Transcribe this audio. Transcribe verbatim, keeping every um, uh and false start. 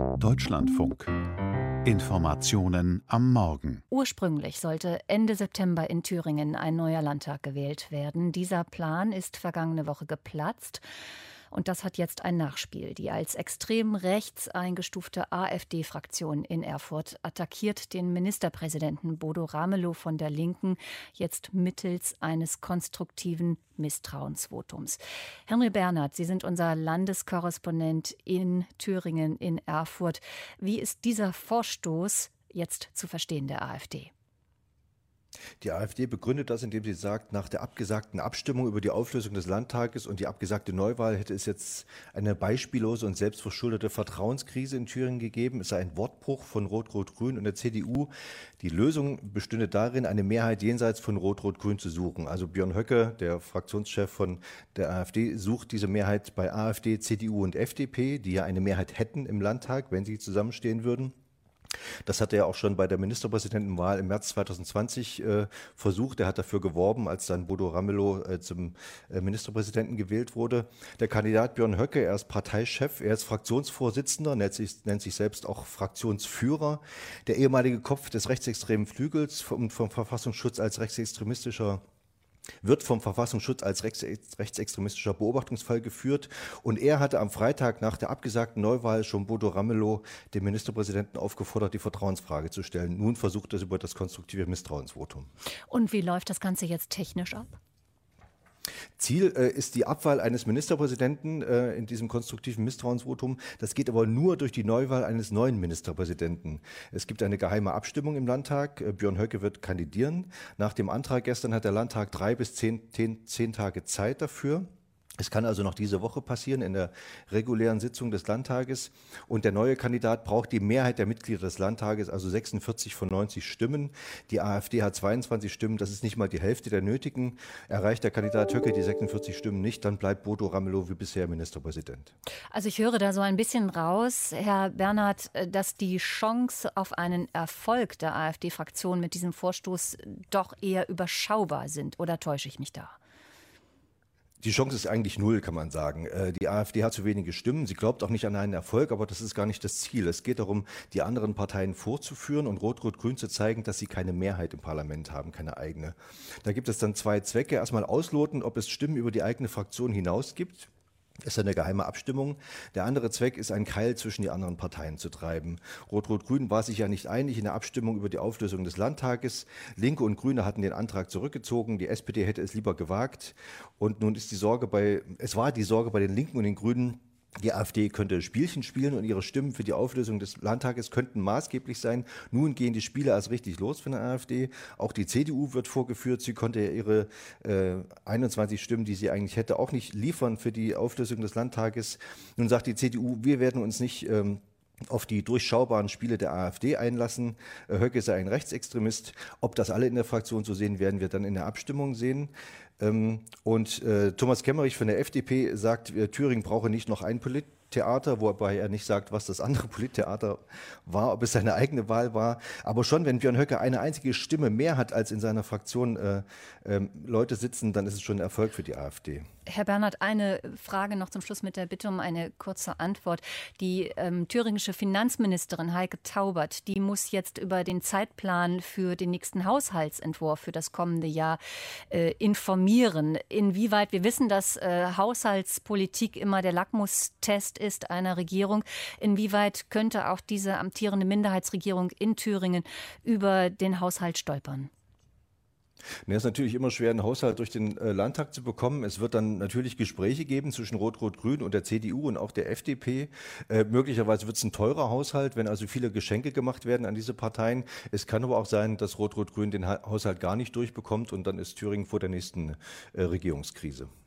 Deutschlandfunk. Informationen am Morgen. Ursprünglich sollte Ende September in Thüringen ein neuer Landtag gewählt werden. Dieser Plan ist vergangene Woche geplatzt. Und das hat jetzt ein Nachspiel. Die als extrem rechts eingestufte AfD-Fraktion in Erfurt attackiert den Ministerpräsidenten Bodo Ramelow von der Linken jetzt mittels eines konstruktiven Misstrauensvotums. Henry Bernhard, Sie sind unser Landeskorrespondent in Thüringen, in Erfurt. Wie ist dieser Vorstoß jetzt zu verstehen der AfD? Die AfD begründet das, indem sie sagt, nach der abgesagten Abstimmung über die Auflösung des Landtages und die abgesagte Neuwahl hätte es jetzt eine beispiellose und selbstverschuldete Vertrauenskrise in Thüringen gegeben. Es sei ein Wortbruch von Rot-Rot-Grün und der C D U. Die Lösung bestünde darin, eine Mehrheit jenseits von Rot-Rot-Grün zu suchen. Also Björn Höcke, der Fraktionschef von der AfD, sucht diese Mehrheit bei AfD, C D U und F D P, die ja eine Mehrheit hätten im Landtag, wenn sie zusammenstehen würden. Das hat er ja auch schon bei der Ministerpräsidentenwahl im März zweitausendzwanzig äh, versucht. Er hat dafür geworben, als dann Bodo Ramelow äh, zum äh, Ministerpräsidenten gewählt wurde. Der Kandidat Björn Höcke, er ist Parteichef, er ist Fraktionsvorsitzender, nennt sich, nennt sich selbst auch Fraktionsführer. Der ehemalige Kopf des rechtsextremen Flügels vom, vom Verfassungsschutz als rechtsextremistischer wird vom Verfassungsschutz als rechts, rechtsextremistischer Beobachtungsfall geführt. Und er hatte am Freitag nach der abgesagten Neuwahl schon Bodo Ramelow, den Ministerpräsidenten, aufgefordert, die Vertrauensfrage zu stellen. Nun versucht er es über das konstruktive Misstrauensvotum. Und wie läuft das Ganze jetzt technisch ab? Ziel äh, ist die Abwahl eines Ministerpräsidenten äh, in diesem konstruktiven Misstrauensvotum. Das geht aber nur durch die Neuwahl eines neuen Ministerpräsidenten. Es gibt eine geheime Abstimmung im Landtag. Äh, Björn Höcke wird kandidieren. Nach dem Antrag gestern hat der Landtag drei bis zehn, zehn, zehn Tage Zeit dafür. Es kann also noch diese Woche passieren in der regulären Sitzung des Landtages. Und der neue Kandidat braucht die Mehrheit der Mitglieder des Landtages, also sechsundvierzig von neunzig Stimmen. Die AfD hat zweiundzwanzig Stimmen, das ist nicht mal die Hälfte der nötigen. Erreicht der Kandidat Höcke die sechsundvierzig Stimmen nicht, dann bleibt Bodo Ramelow wie bisher Ministerpräsident. Also ich höre da so ein bisschen raus, Herr Bernhard, dass die Chance auf einen Erfolg der AfD-Fraktion mit diesem Vorstoß doch eher überschaubar sind. Oder täusche ich mich da? Die Chance ist eigentlich null, kann man sagen. Die AfD hat zu wenige Stimmen. Sie glaubt auch nicht an einen Erfolg, aber das ist gar nicht das Ziel. Es geht darum, die anderen Parteien vorzuführen und Rot-Rot-Grün zu zeigen, dass sie keine Mehrheit im Parlament haben, keine eigene. Da gibt es dann zwei Zwecke. Erstmal ausloten, ob es Stimmen über die eigene Fraktion hinaus gibt. Das ist eine geheime Abstimmung. Der andere Zweck ist, einen Keil zwischen die anderen Parteien zu treiben. Rot-Rot-Grün war sich ja nicht einig in der Abstimmung über die Auflösung des Landtages. Linke und Grüne hatten den Antrag zurückgezogen. Die S P D hätte es lieber gewagt. Und nun ist die Sorge bei, es war die Sorge bei den Linken und den Grünen, die AfD könnte Spielchen spielen und ihre Stimmen für die Auflösung des Landtages könnten maßgeblich sein. Nun gehen die Spiele erst richtig los für die AfD. Auch die C D U wird vorgeführt. Sie konnte ihre äh, einundzwanzig Stimmen, die sie eigentlich hätte, auch nicht liefern für die Auflösung des Landtages. Nun sagt die C D U, wir werden uns nicht ähm, auf die durchschaubaren Spiele der AfD einlassen. Höcke sei ein Rechtsextremist. Ob das alle in der Fraktion so sehen, werden wir dann in der Abstimmung sehen. Und Thomas Kemmerich von der F D P sagt, Thüringen brauche nicht noch ein Polittheater, wobei er nicht sagt, was das andere Polittheater war, ob es seine eigene Wahl war. Aber schon, wenn Björn Höcke eine einzige Stimme mehr hat, als in seiner Fraktion äh, äh, Leute sitzen, dann ist es schon ein Erfolg für die AfD. Herr Bernhard, eine Frage noch zum Schluss mit der Bitte um eine kurze Antwort. Die ähm, thüringische Finanzministerin Heike Taubert, die muss jetzt über den Zeitplan für den nächsten Haushaltsentwurf für das kommende Jahr äh, informieren. Inwieweit, wir wissen, dass äh, Haushaltspolitik immer der Lackmustest ist einer Regierung. Inwieweit könnte auch diese amtierende Minderheitsregierung in Thüringen über den Haushalt stolpern? Es ist natürlich immer schwer, einen Haushalt durch den äh, Landtag zu bekommen. Es wird dann natürlich Gespräche geben zwischen Rot-Rot-Grün und der C D U und auch der F D P. Äh, möglicherweise wird es ein teurer Haushalt, wenn also viele Geschenke gemacht werden an diese Parteien. Es kann aber auch sein, dass Rot-Rot-Grün den ha- Haushalt gar nicht durchbekommt und dann ist Thüringen vor der nächsten äh, Regierungskrise.